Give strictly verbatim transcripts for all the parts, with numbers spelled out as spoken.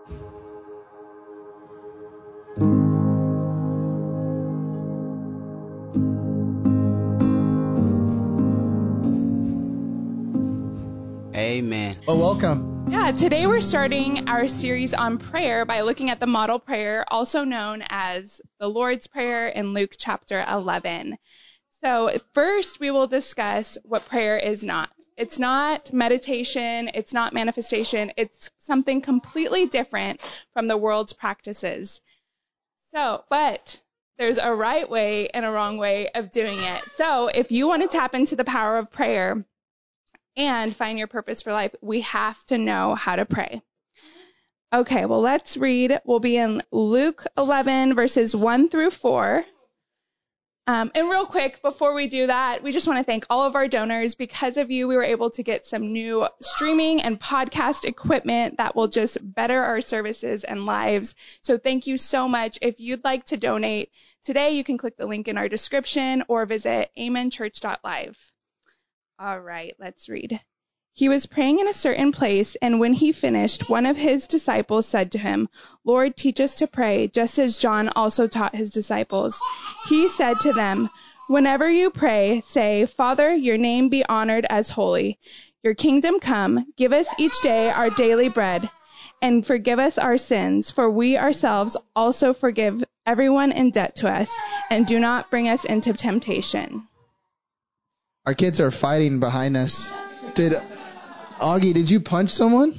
Amen. Well, welcome. Yeah, today we're starting our series on prayer by looking at the model prayer, also known as the Lord's Prayer in Luke chapter eleven. So first we will discuss what prayer is not. It's not meditation, it's not manifestation, it's something completely different from the world's practices. So, but there's a right way and a wrong way of doing it. So if you want to tap into the power of prayer and find your purpose for life, we have to know how to pray. Okay, well, let's read. We'll be in Luke eleven, verses one through four. Um, and real quick, before we do that, we just want to thank all of our donors. Because of you, we were able to get some new streaming and podcast equipment that will just better our services and lives. So thank you so much. If you'd like to donate today, you can click the link in our description or visit amen church dot live. All right, let's read. He was praying in a certain place, and when he finished, one of his disciples said to him, "Lord, teach us to pray, just as John also taught his disciples." He said to them, "Whenever you pray, say, 'Father, your name be honored as holy. Your kingdom come. Give us each day our daily bread, and forgive us our sins, for we ourselves also forgive everyone in debt to us, and do not bring us into temptation.'" Our kids are fighting behind us. Did Augie, did you punch someone?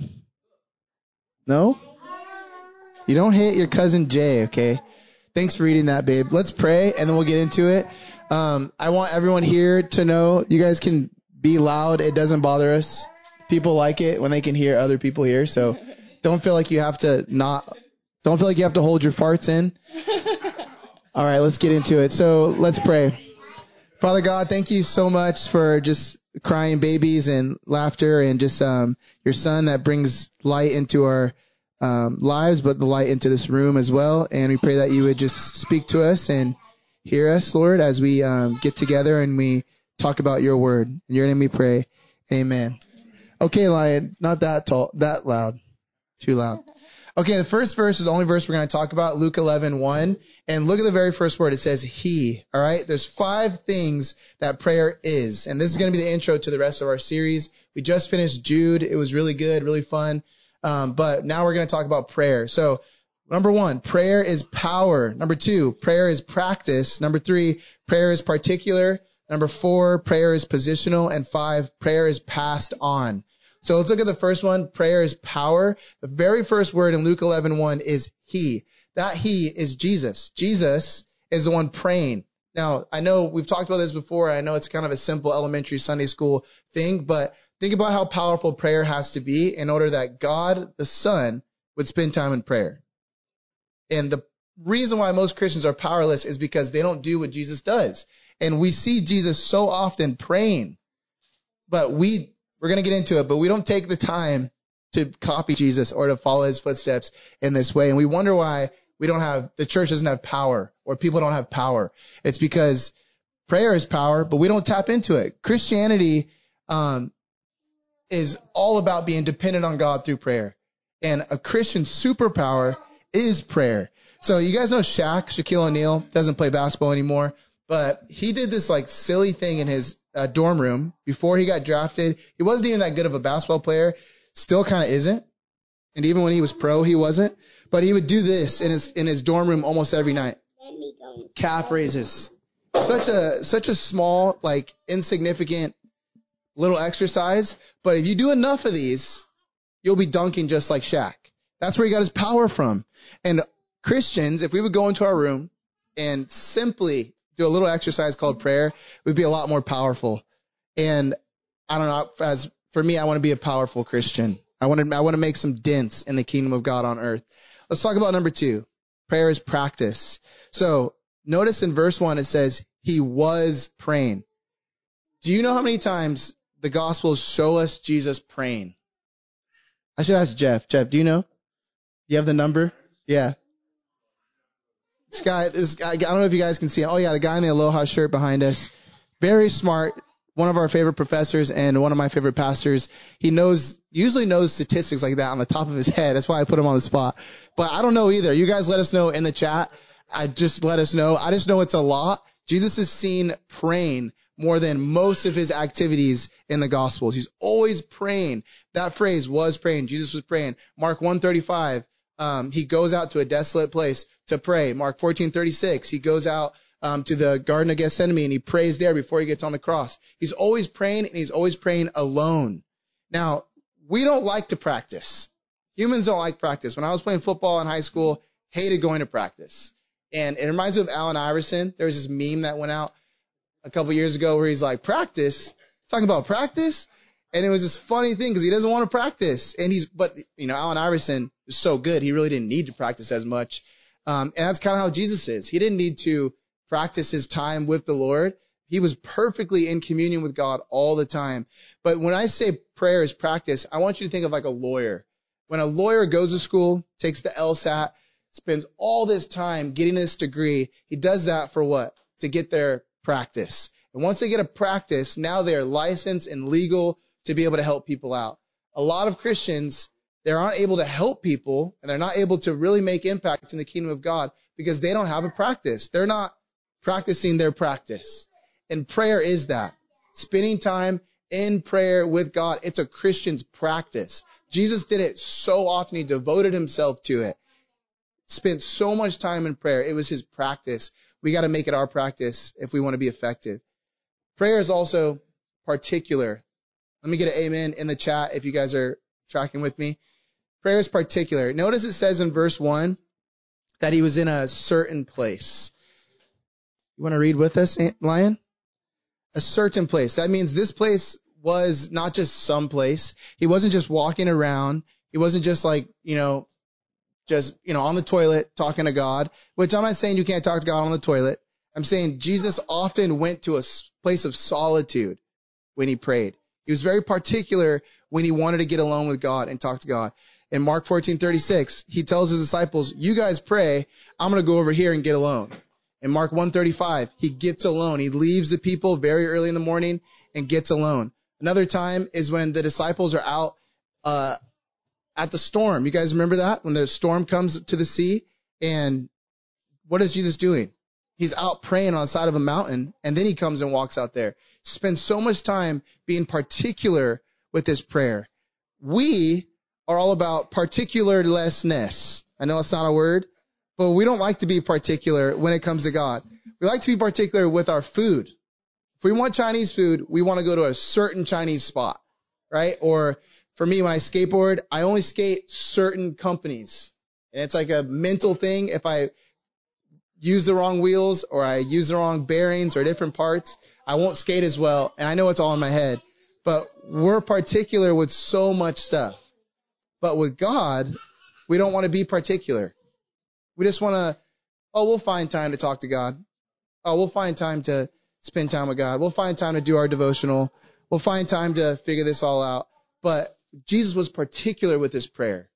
No? You don't hit your cousin Jay, okay? Thanks for reading that, babe. Let's pray, and then we'll get into it. Um, I want everyone here to know you guys can be loud. It doesn't bother us. People like it when they can hear other people here, so don't feel like you have to not, don't feel like you have to hold your farts in. All right, let's get into it. So let's pray. Father God, thank you so much for just crying babies and laughter and just um, your son that brings light into our um, lives, but the light into this room as well. And we pray that you would just speak to us and hear us, Lord, as we um, get together and we talk about your word. In your name we pray. Amen. Okay, Lion, not that tall, that loud, too loud. Okay, the first verse is the only verse we're going to talk about, Luke eleven one. And look at the very first word. It says he. All right, there's five things that prayer is. And this is going to be the intro to the rest of our series. We just finished Jude. It was really good, really fun. Um, but now we're going to talk about prayer. So number one, prayer is power. Number two, prayer is practice. Number three, prayer is particular. Number four, prayer is positional. And five, prayer is passed on. So let's look at the first one. Prayer is power. The very first word in Luke eleven one is he. That he is Jesus. Jesus is the one praying. Now, I know we've talked about this before. I know it's kind of a simple elementary Sunday school thing, but think about how powerful prayer has to be in order that God, the Son, would spend time in prayer. And the reason why most Christians are powerless is because they don't do what Jesus does. And we see Jesus so often praying, but we, we're going to get into it, but we don't take the time to copy Jesus or to follow his footsteps in this way. And we wonder why we don't have, the church doesn't have power or people don't have power. It's because prayer is power, but we don't tap into it. Christianity um, is all about being dependent on God through prayer. And a Christian superpower is prayer. So you guys know Shaq, Shaquille O'Neal, doesn't play basketball anymore, but he did this like silly thing in his uh, dorm room before he got drafted. He wasn't even that good of a basketball player, still kind of isn't. And even when he was pro, he wasn't. But he would do this in his in his dorm room almost every night. Calf raises. Such a such a small, like insignificant little exercise. But if you do enough of these, you'll be dunking just like Shaq. That's where he got his power from. And Christians, if we would go into our room and simply do a little exercise called prayer, we'd be a lot more powerful. And I don't know, as for me, I want to be a powerful Christian. I want to I want to make some dents in the kingdom of God on earth. Let's talk about number two. Prayer is practice. So notice in verse one, it says he was praying. Do you know how many times the Gospels show us Jesus praying? I should ask Jeff. Jeff, do you know? Do you have the number? Yeah. This guy, this guy, I don't know if you guys can see it. Oh yeah, the guy in the Aloha shirt behind us. Very smart. one of our favorite professors and one of my favorite pastors, he knows, usually knows statistics like that on the top of his head. That's why I put him on the spot. But I don't know either. You guys let us know in the chat. I just let us know. I just know it's a lot. Jesus is seen praying more than most of his activities in the Gospels. He's always praying. That phrase was praying. Jesus was praying. Mark one thirty-five, um, he goes out to a desolate place to pray. Mark fourteen thirty-six, he goes out um, to the Garden of Gethsemane and he prays there before he gets on the cross. He's always praying, and he's always praying alone. Now, we don't like to practice. Humans don't like practice. When I was playing football in high school, hated going to practice. And it reminds me of Allen Iverson. There was this meme that went out a couple years ago where he's like, practice? Talking about practice? And it was this funny thing because he doesn't want to practice. And he's, but, you know, Allen Iverson is so good, he really didn't need to practice as much. Um, and that's kind of how Jesus is. He didn't need to practice his time with the Lord. He was perfectly in communion with God all the time. But when I say prayer is practice, I want you to think of like a lawyer. When a lawyer goes to school, takes the LSAT, spends all this time getting this degree, he does that for what? To get their practice. And once they get a practice, now they're licensed and legal to be able to help people out. A lot of Christians, they aren't able to help people, and they're not able to really make impact in the kingdom of God because they don't have a practice. They're not practicing their practice. And prayer is that. Spending time in prayer with God, it's a Christian's practice. Jesus did it so often. He devoted himself to it. Spent so much time in prayer. It was his practice. We got to make it our practice if we want to be effective. Prayer is also particular. Let me get an amen in the chat if you guys are tracking with me. Prayer is particular. Notice it says in verse one that he was in a certain place. You want to read with us, Lion? A certain place. That means this place was not just some place. He wasn't just walking around. He wasn't just like, you know, just, you know, on the toilet talking to God, which I'm not saying you can't talk to God on the toilet. I'm saying Jesus often went to a place of solitude when he prayed. He was very particular when he wanted to get alone with God and talk to God. In Mark fourteen thirty-six, he tells his disciples, you guys pray, I'm going to go over here and get alone. In Mark one thirty-five, he gets alone. He leaves the people very early in the morning and gets alone. Another time is when the disciples are out, uh, at the storm. You guys remember that? When the storm comes to the sea, and what is Jesus doing? He's out praying on the side of a mountain, and then he comes and walks out there. Spends so much time being particular with his prayer. We are all about particularlessness. I know it's not a word, but we don't like to be particular when it comes to God. We like to be particular with our food. If we want Chinese food, we want to go to a certain Chinese spot, right? Or for me, when I skateboard, I only skate certain companies. And it's like a mental thing. If I use the wrong wheels or I use the wrong bearings or different parts, I won't skate as well. And I know it's all in my head. But we're particular with so much stuff. But with God, we don't want to be particular. We just want to, oh, we'll find time to talk to God. Oh, we'll find time to spend time with God. We'll find time to do our devotional. We'll find time to figure this all out. But Jesus was particular with his prayer.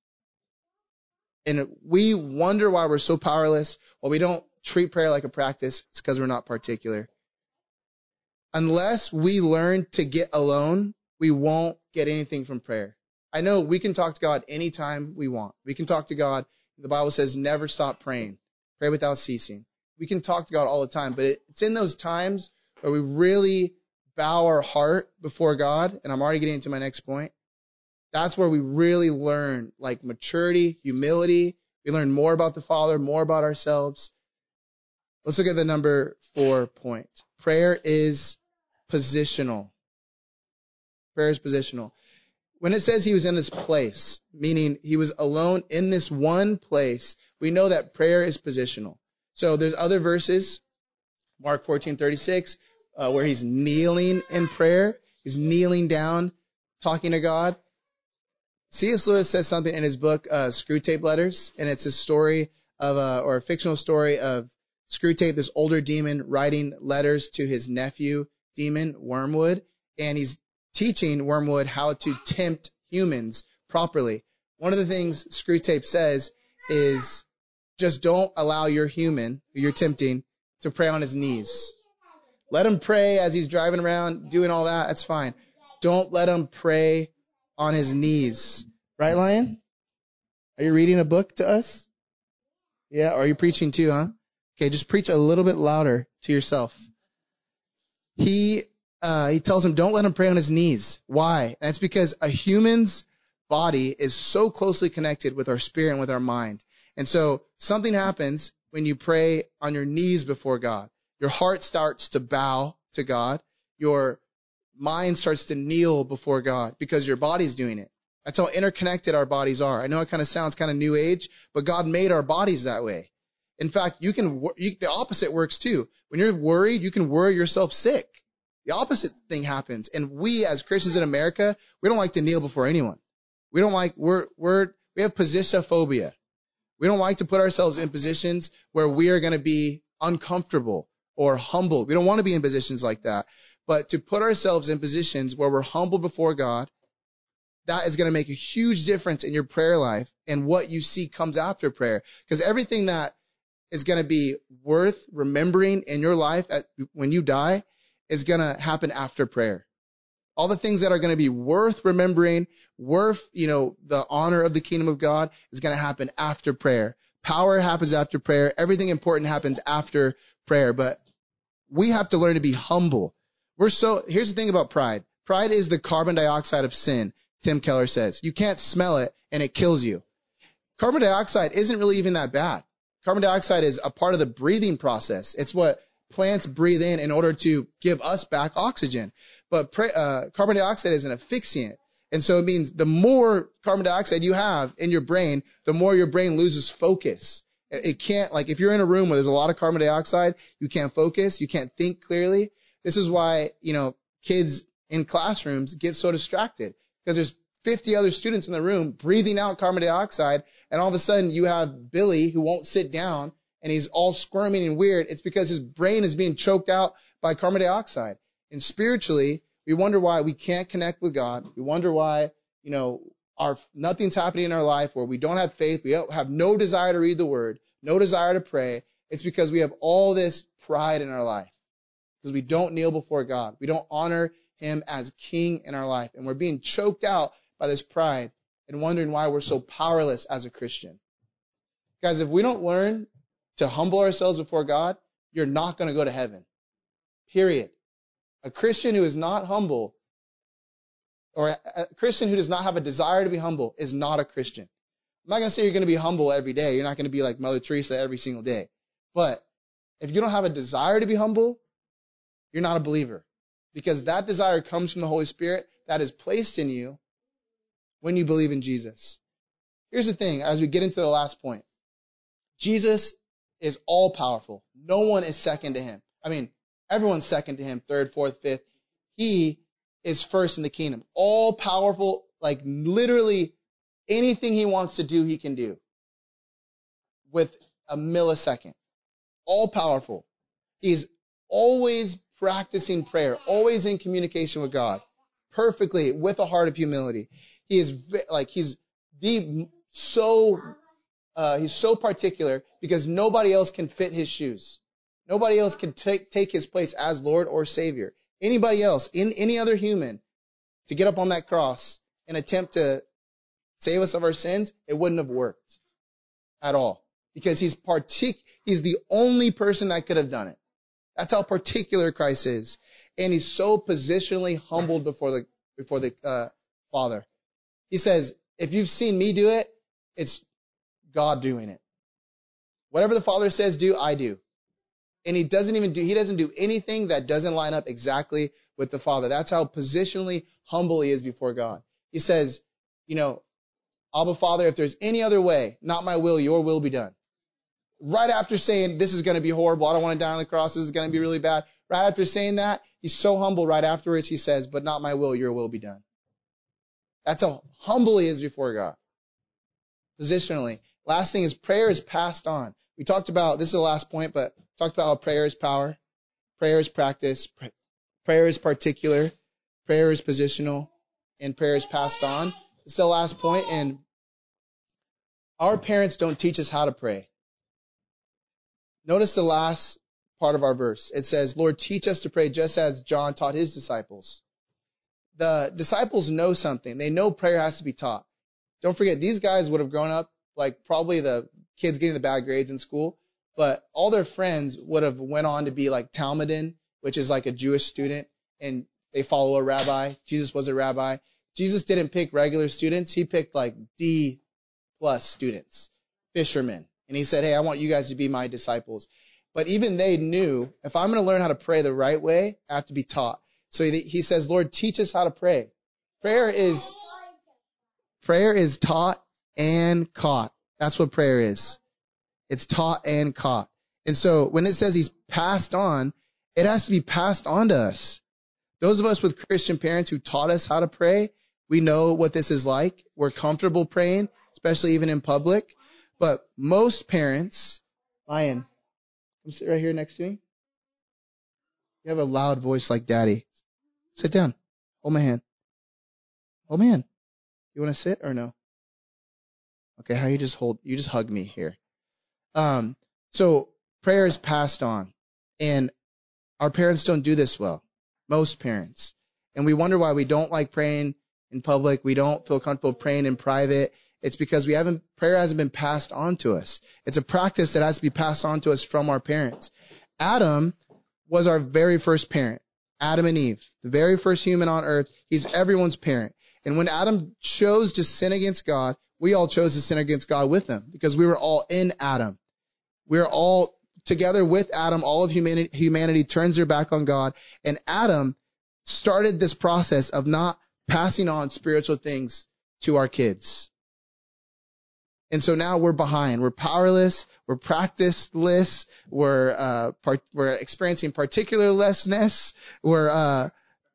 And we wonder why we're so powerless. Well, we don't treat prayer like a practice. It's because we're not particular. Unless we learn to get alone, we won't get anything from prayer. I know we can talk to God anytime we want. We can talk to God. The Bible says never stop praying. Pray without ceasing. We can talk to God all the time, but it's in those times where we really bow our heart before God, and I'm already getting into my next point. That's where we really learn like maturity, humility. We learn more about the Father, more about ourselves. Let's look at the number four point. Prayer is positional. Prayer is positional. When it says he was in this place, meaning he was alone in this one place, we know that prayer is positional. So there's other verses, Mark fourteen thirty-six, uh, where he's kneeling in prayer. He's kneeling down, talking to God. C S Lewis says something in his book, uh, Screwtape Letters, and it's a story of, a, or a fictional story of Screwtape, this older demon, writing letters to his nephew demon, Wormwood, and he's teaching Wormwood how to tempt humans properly. One of the things Screwtape says is just don't allow your human, who you're tempting, to pray on his knees. Let him pray as he's driving around, doing all that. That's fine. Don't let him pray on his knees. Right, Lion? Are you reading a book to us? Yeah, or are you preaching too, huh? Okay, just preach a little bit louder to yourself. He uh, he tells him, don't let him pray on his knees. Why? And that's because a human's body is so closely connected with our spirit and with our mind. And so something happens when you pray on your knees before God. Your heart starts to bow to God. Your mind starts to kneel before God because your body's doing it. That's how interconnected our bodies are. I know it kind of sounds kind of new age, but God made our bodies that way. In fact, you can you, the opposite works too. When you're worried, you can worry yourself sick. The opposite thing happens. And we as Christians in America, we don't like to kneel before anyone. We don't like we're we're we have positionophobia. We don't like to put ourselves in positions where we are going to be uncomfortable or humbled. We don't want to be in positions like that. But to put ourselves in positions where we're humble before God, that is going to make a huge difference in your prayer life and what you see comes after prayer. Because everything that is going to be worth remembering in your life at, when you die is going to happen after prayer. All the things that are going to be worth remembering, worth, you know, the honor of the kingdom of God is going to happen after prayer. Power happens after prayer. Everything important happens after prayer. But we have to learn to be humble. We're so, here's the thing about pride. Pride is the carbon dioxide of sin, Tim Keller says. You can't smell it and it kills you. Carbon dioxide isn't really even that bad. Carbon dioxide is a part of the breathing process. It's what plants breathe in in order to give us back oxygen. But uh, carbon dioxide is an asphyxiant. And so it means the more carbon dioxide you have in your brain, the more your brain loses focus. It can't, like if you're in a room where there's a lot of carbon dioxide, you can't focus, you can't think clearly. This is why, you know, kids in classrooms get so distracted because there's fifty other students in the room breathing out carbon dioxide. And all of a sudden you have Billy who won't sit down and he's all squirming and weird. It's because his brain is being choked out by carbon dioxide. And spiritually, we wonder why we can't connect with God. We wonder why, you know, our nothing's happening in our life where we don't have faith. We don't have no desire to read the word, no desire to pray. It's because we have all this pride in our life because we don't kneel before God. We don't honor him as king in our life. And we're being choked out by this pride and wondering why we're so powerless as a Christian. Guys, if we don't learn to humble ourselves before God, you're not going to go to heaven. Period. A Christian who is not humble, or a Christian who does not have a desire to be humble, is not a Christian. I'm not going to say you're going to be humble every day. You're not going to be like Mother Teresa every single day. But if you don't have a desire to be humble, you're not a believer. Because that desire comes from the Holy Spirit that is placed in you when you believe in Jesus. Here's the thing, as we get into the last point. Jesus is all powerful. No one is second to him. I mean, everyone's second to him, third, fourth, fifth. He is first in the kingdom. All powerful, like literally anything he wants to do, he can do with a millisecond. All powerful. He's always practicing prayer, always in communication with God, perfectly with a heart of humility. He is like, he's the so, uh, he's so particular because nobody else can fit his shoes. Nobody else can take, take his place as Lord or Savior. Anybody else, in any other human, to get up on that cross and attempt to save us of our sins, it wouldn't have worked at all. Because he's partic- he's the only person that could have done it. That's how particular Christ is. And he's so positionally humbled before the, before the, uh, Father. He says, if you've seen me do it, it's God doing it. Whatever the Father says do, I do. And he doesn't even do, he doesn't do anything that doesn't line up exactly with the Father. That's how positionally humble he is before God. He says, you know, Abba, Father, if there's any other way, not my will, your will be done. Right after saying, this is going to be horrible, I don't want to die on the cross, this is going to be really bad. Right after saying that, he's so humble. Right afterwards, he says, but not my will, your will be done. That's how humble he is before God. Positionally. Last thing is prayer is passed on. We talked about, this is the last point, but talked about how prayer is power. Prayer is practice. Prayer is particular. Prayer is positional. And prayer is passed on. This is the last point. And our parents don't teach us how to pray. Notice the last part of our verse. It says, Lord, teach us to pray just as John taught his disciples. The disciples know something. They know prayer has to be taught. Don't forget, these guys would have grown up like probably the kids getting the bad grades in school, but all their friends would have went on to be like Talmudim, which is like a Jewish student, and they follow a rabbi. Jesus was a rabbi. Jesus didn't pick regular students. He picked like D plus students, fishermen. And he said, hey, I want you guys to be my disciples. But even they knew, if I'm going to learn how to pray the right way, I have to be taught. So he, he says, Lord, teach us how to pray. Prayer is, prayer is taught and caught. That's what prayer is. It's taught and caught. And so when it says he's passed on, it has to be passed on to us. Those of us with Christian parents who taught us how to pray, we know what this is like. We're comfortable praying, especially even in public. But most parents, Lion, come sit right here next to me. You have a loud voice like daddy. Sit down. Hold my hand. Hold my hand. You want to sit or no? Okay, how you just hold, you just hug me here. Um, so prayer is passed on. And our parents don't do this well. Most parents. And we wonder why we don't like praying in public. We don't feel comfortable praying in private. It's because we haven't, prayer hasn't been passed on to us. It's a practice that has to be passed on to us from our parents. Adam was our very first parent. Adam and Eve, the very first human on earth. He's everyone's parent. And when Adam chose to sin against God, we all chose to sin against God with him because we were all in Adam. We are all together with Adam. All of humanity, humanity turns their back on God. And Adam started this process of not passing on spiritual things to our kids. And so now we're behind. We're powerless. We're practiceless. We're uh, part, we're experiencing particularlessness. We're uh,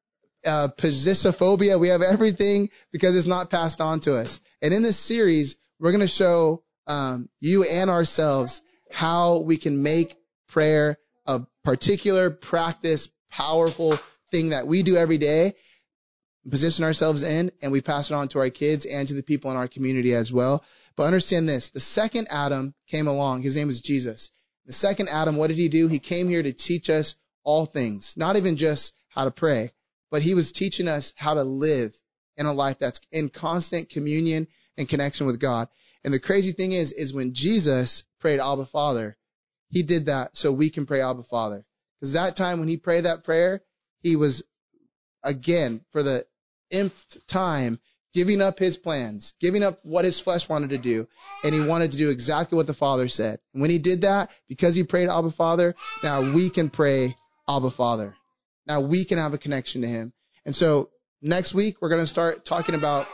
uh, posisophobia. We have everything because it's not passed on to us. And in this series, we're going to show um, you and ourselves how we can make prayer a particular practice, powerful thing that we do every day, position ourselves in, and we pass it on to our kids and to the people in our community as well. But understand this, the second Adam came along. His name was Jesus. The second Adam, what did he do? He came here to teach us all things, not even just how to pray, but he was teaching us how to live in a life that's in constant communion and connection with God. And the crazy thing is, is when Jesus prayed Abba Father, he did that so we can pray Abba Father. Because that time when he prayed that prayer, he was, again, for the nth time, giving up his plans, giving up what his flesh wanted to do, and he wanted to do exactly what the Father said. And when he did that, because he prayed Abba Father, now we can pray Abba Father. Now we can have a connection to him. And so next week, we're going to start talking about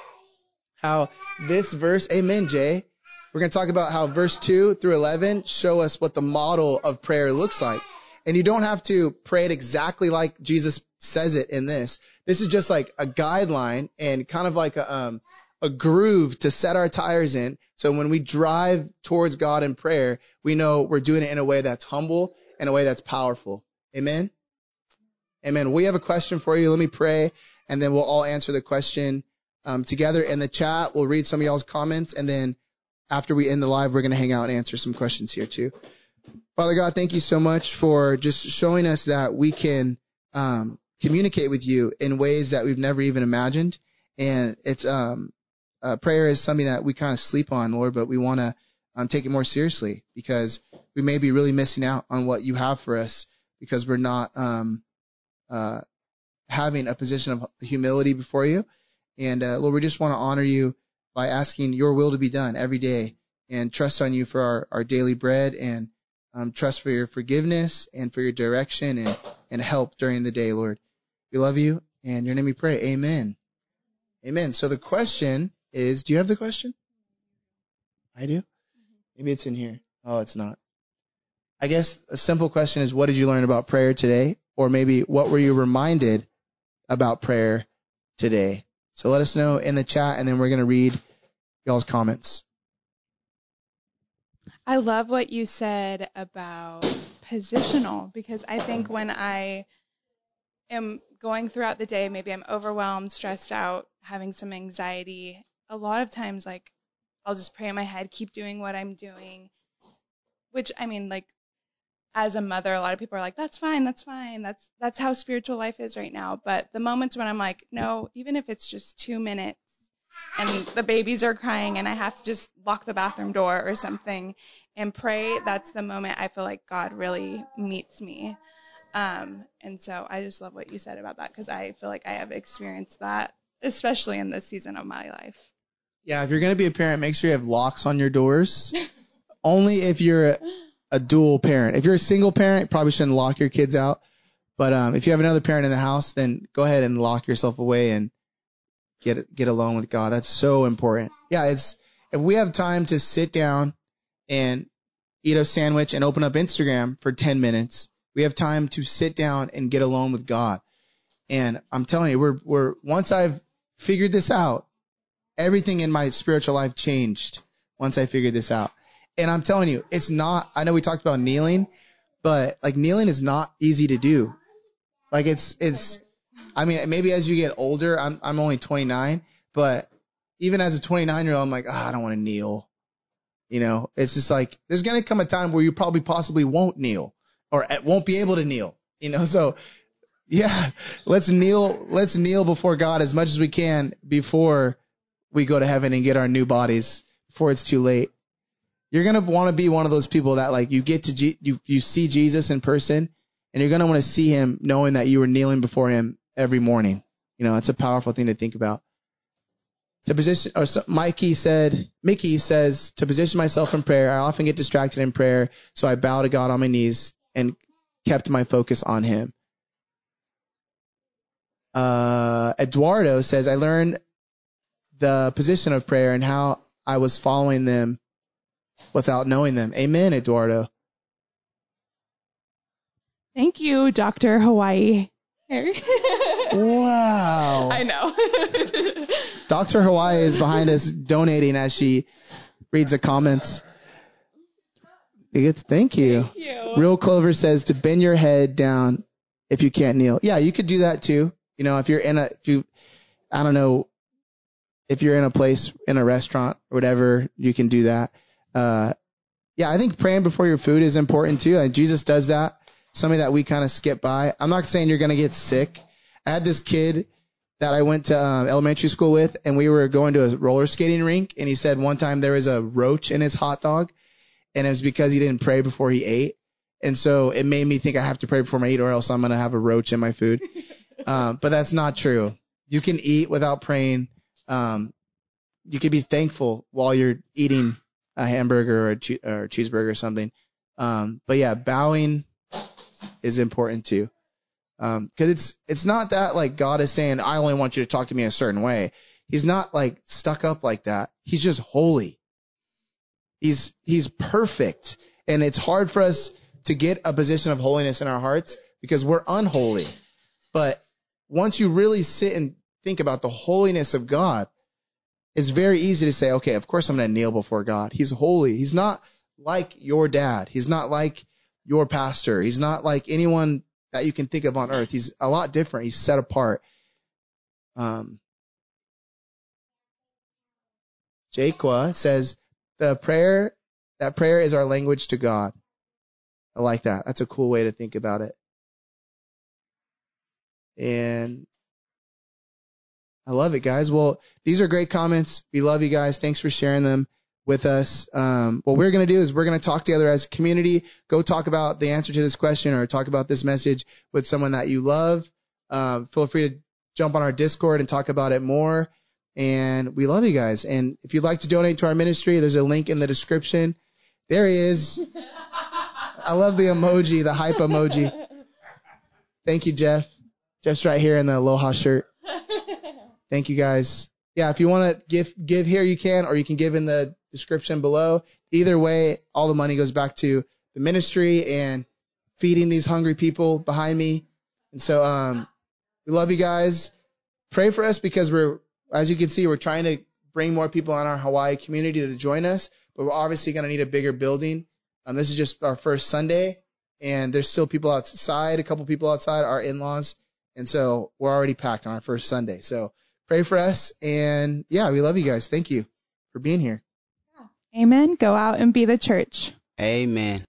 how this verse, amen, Jay, we're going to talk about how verse two through eleven show us what the model of prayer looks like. And you don't have to pray it exactly like Jesus says it in this. This is just like a guideline and kind of like a, um, a groove to set our tires in. So when we drive towards God in prayer, we know we're doing it in a way that's humble and a way that's powerful. Amen. Amen. We have a question for you. Let me pray, and then we'll all answer the question um, together in the chat. We'll read some of y'all's comments, and then after we end the live, we're going to hang out and answer some questions here too. Father God, thank you so much for just showing us that we can um, communicate with you in ways that we've never even imagined. And it's um, uh, prayer is something that we kind of sleep on, Lord, but we want to um, take it more seriously because we may be really missing out on what you have for us because we're not um, uh, having a position of humility before you. And uh, Lord, we just want to honor you by asking your will to be done every day and trust on you for our, our daily bread and Um, trust for your forgiveness and for your direction and, and help during the day, Lord. We love you, and in your name we pray. Amen. Amen. So the question is, do you have the question? I do? Maybe it's in here. Oh, it's not. I guess a simple question is, what did you learn about prayer today? Or maybe what were you reminded about prayer today? So let us know in the chat, and then we're going to read y'all's comments. I love what you said about positional, because I think when I am going throughout the day, maybe I'm overwhelmed, stressed out, having some anxiety, a lot of times, like, I'll just pray in my head, keep doing what I'm doing, which, I mean, like, as a mother, a lot of people are like, that's fine, that's fine. That's that's how spiritual life is right now. But the moments when I'm like, no, even if it's just two minutes and the babies are crying and I have to just lock the bathroom door or something and pray, that's the moment I feel like God really meets me. Um, and so I just love what you said about that, because I feel like I have experienced that, especially in this season of my life. Yeah, if you're going to be a parent, make sure you have locks on your doors. Only if you're a, a dual parent. If you're a single parent, you probably shouldn't lock your kids out. But um, if you have another parent in the house, then go ahead and lock yourself away and get get alone with God. That's so important. Yeah, it's if we have time to sit down and eat a sandwich and open up Instagram for ten minutes, we have time to sit down and get alone with God. And I'm telling you, we're we're once I've figured this out, everything in my spiritual life changed once I figured this out. And I'm telling you, it's not, I know we talked about kneeling, but like kneeling is not easy to do. Like it's, it's, I mean, maybe as you get older, I'm, I'm only twenty-nine, but even as a twenty-nine year old, I'm like, oh, I don't want to kneel. You know, it's just like, there's going to come a time where you probably possibly won't kneel or won't be able to kneel, you know? So yeah, let's kneel, let's kneel before God as much as we can before we go to heaven and get our new bodies before it's too late. You're going to want to be one of those people that like you get to, G- you, you see Jesus in person and you're going to want to see him knowing that you were kneeling before him every morning. You know, it's a powerful thing to think about. To position, or so, Mikey said, Mickey says, to position myself in prayer, I often get distracted in prayer, so I bow to God on my knees and kept my focus on him. Uh, Eduardo says, I learned the position of prayer and how I was following them without knowing them. Amen, Eduardo. Thank you, Doctor Hawaii. Wow. I know. Doctor Hawaii is behind us donating as she reads the comments. It's, thank you. Thank you. Real Clover says to bend your head down if you can't kneel. Yeah, you could do that too. You know, if you're in a, if you, I don't know, if you're in a place, in a restaurant or whatever, you can do that. Uh, yeah, I think praying before your food is important too. And Jesus does that. Something that we kind of skip by. I'm not saying you're going to get sick. I had this kid that I went to um, elementary school with, and we were going to a roller skating rink, and he said one time there was a roach in his hot dog, and it was because he didn't pray before he ate. And so it made me think I have to pray before I eat or else I'm going to have a roach in my food. Um, but that's not true. You can eat without praying. Um, you can be thankful while you're eating a hamburger or a, che- or a cheeseburger or something. Um, but yeah, bowing is important too. Um, cause it's, it's not that like God is saying, I only want you to talk to me a certain way. He's not like stuck up like that. He's just holy. He's, he's perfect. And it's hard for us to get a position of holiness in our hearts because we're unholy. But once you really sit and think about the holiness of God, it's very easy to say, okay, of course I'm going to kneel before God. He's holy. He's not like your dad. He's not like your pastor. He's not like anyone that you can think of on earth. He's a lot different. He's set apart. Um, Jaquan says the prayer, that prayer is our language to God. I like that. That's a cool way to think about it. And I love it, guys. Well, these are great comments. We love you guys. Thanks for sharing them with us. Um, what we're going to do is we're going to talk together as a community, go talk about the answer to this question or talk about this message with someone that you love. Um, feel free to jump on our Discord and talk about it more. And we love you guys. And if you'd like to donate to our ministry, there's a link in the description. There he is. I love the emoji, the hype emoji. Thank you, Jeff. Jeff's right here in the Aloha shirt. Thank you, guys. Yeah, if you want to give give here, you can, or you can give in the description below. Either way, all the money goes back to the ministry and feeding these hungry people behind me. And so um, we love you guys. Pray for us because we're, as you can see, we're trying to bring more people in our Hawaii community to join us, but we're obviously going to need a bigger building. Um, this is just our first Sunday, and there's still people outside, a couple people outside, our in-laws, and so we're already packed on our first Sunday. So pray for us, and yeah, we love you guys. Thank you for being here. Amen. Go out and be the church. Amen.